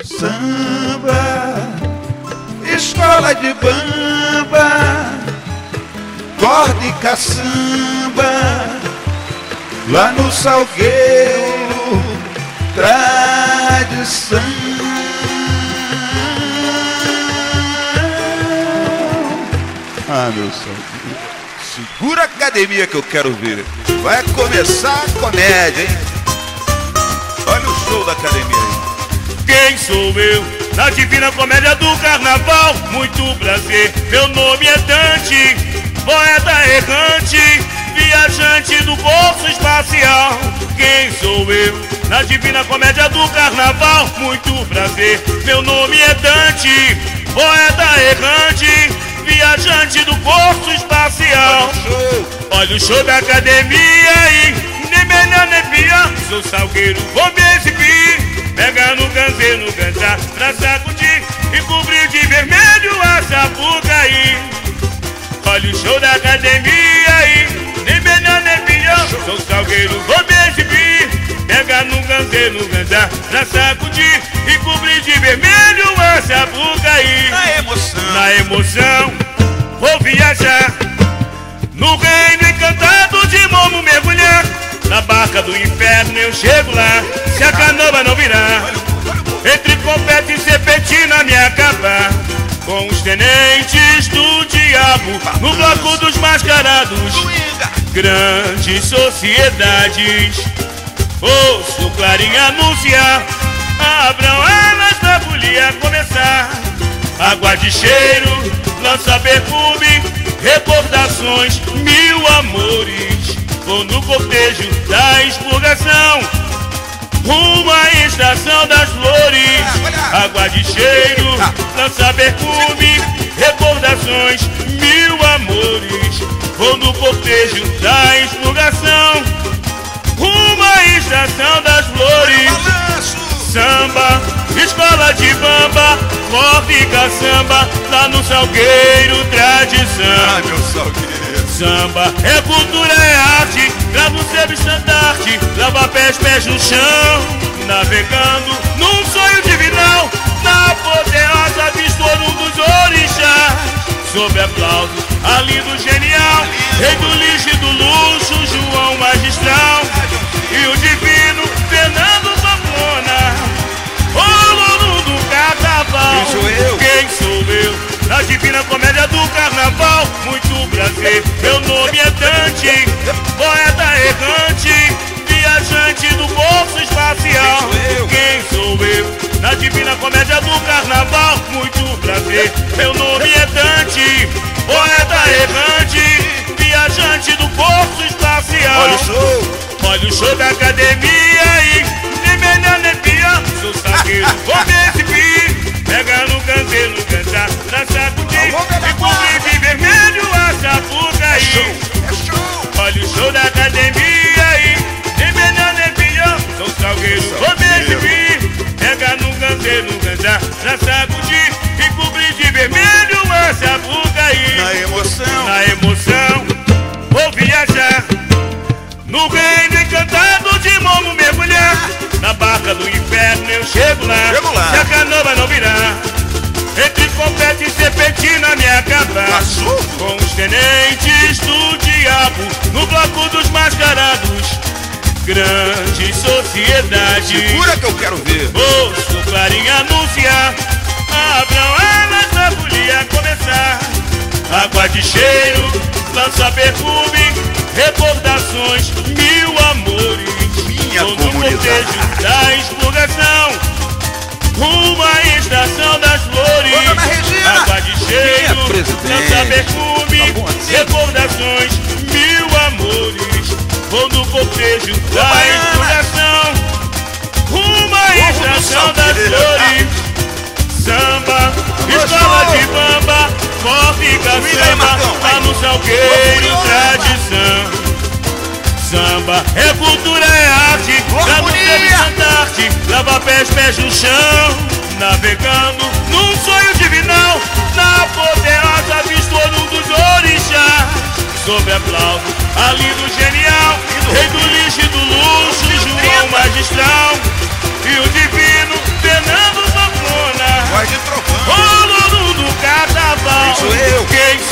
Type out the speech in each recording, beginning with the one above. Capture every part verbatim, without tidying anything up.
Samba, escola de bamba, corda e caçamba, lá no Salgueiro, tradição. Ah, meu Salgueiro, segura a academia que eu quero ver. Vai começar a comédia, hein? Olha o show da academia aí. Quem sou eu? Na divina comédia do carnaval. Muito prazer, meu nome é Dante, poeta errante, viajante do bolso espacial. Quem sou eu? Na divina comédia do carnaval. Muito prazer, meu nome é Dante, poeta errante, viajante do bolso espacial. Olha o show da academia aí, nem melhor nem pior. Sou Salgueiro, vou me exibir. Pega no ganzê, no ganzá, pra sacudir e cobrir de vermelho a Sapucaí. Olha o show da academia aí, nem melhor nem pior. Sou Salgueiro, vou me exibir. Pega no ganzê, no ganzá, pra sacudir e cobrir de vermelho a Sapucaí. Na emoção, na emoção, vou viajar no reino encantado de Momo mergulhar. Na barca do inferno eu chego lá, se a canoa não virar. Entre confete e serpentina me acabar com os tenentes do diabo no bloco dos mascarados. Grandes sociedades, ouço clarim anunciar. Abram alas pra folia começar. Água de cheiro, lança perfume, recordações, mil amores. Vou no cortejo da expurgação, rumo à estação das flores. Água de cheiro, lança perfume, recordações, mil amores. Vou no cortejo da expurgação, rumo à estação das flores. Samba, escola de bamba, corda e caçamba, lá no Salgueiro, tradição. Ah, meu Salgueiro. Samba é cultura, é arte, grava o seu estandarte, lava pés, pés no chão, navegando num sonho divinal, na poderosa vistouro dos orixás. Sob aplauso, ali do genial, rei do lixo e do luxo, João Magistral, e o divino Fernando Pamplona, o louro do carnaval. Quem sou eu? Quem sou eu? Na divina comédia do carnaval. Muito prazer, meu nome é Dante, poeta errante, viajante do bolso espacial. Quem sou eu? Na divina comédia do carnaval. Muito prazer, meu nome é Dante, poeta errante, viajante do bolso espacial. Olha o show, olha o show da academia aí, nem melhor nem pior. Sou Salgueiro, vou me exibir. Pega no ganzê, no ganzá, pra sacudir e cobrir de vermelho a Sapucaí. Olha o show da academia aí, nem melhor nem pior. Sou Salgueiro, vou me exibir. Pega no ganzê, no ganzá, pra sacudir e cobrir de vermelho a Sapucaí. na emoção, Na emoção, vou viajar no reino encantado de Momo mergulhar. Na barca do inferno eu chego lá, Chego lá. se a canoa não virar. Entre confete e serpentina me acabar Passou. com os tenentes do diabo no bloco dos mascarados. Grandes sociedades, segura que eu quero ver. ouço clarim anunciar. Abram alas pra folia começar. Água de cheiro, lança perfume, recordações, mil amores. Minha Vou no comunidade. cortejo da expurgação, rumo à estação das flores. Ô, dona Regina. Água de cheiro, Minha presidente. lança perfume, Tá bom assim. recordações, mil amores. Vou no cortejo Ô, da baiana. expurgação, rumo à Vamos no estação das Salgueiro. flores. Samba, Alô, escola show. de bamba, corda e Vira aí, caçamba, Marcão, lá vai. no Salgueiro, Vamos, tradição. Samba é cultura, é arte, pra não ter estandarte, lava pés, pés no chão, navegando num sonho divinal, na poderosa vistouro dos orixás. Sob aplauso, ali do genial, rei do lixo e do luxo, João Magistral, e o divino Fernando Pamplona.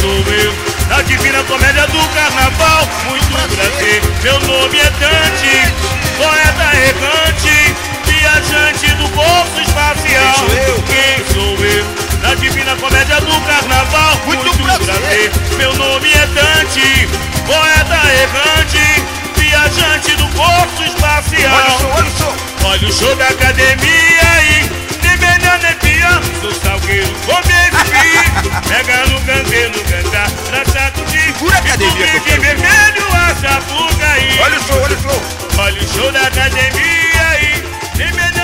sou eu? Na divina comédia do carnaval, muito prazer. Meu nome é Dante, poeta errante, viajante do corpo espacial. Quem sou eu? Quem sou eu? Na divina comédia do carnaval, Muito muito, prazer. prazer. Meu nome é Dante, poeta errante, viajante do corpo espacial. Olha o som, olha o som. Olha o show da academia aí, nem melhor nem pior. Sou salgueiro, vou me exibir. Pega no canteiro, no cantar, pra sacudir. Segura a academia que eu de quero ver. vermelho, a sapuca aí. Olha o som, olha o som. Olha o show da academia aí, nem melhor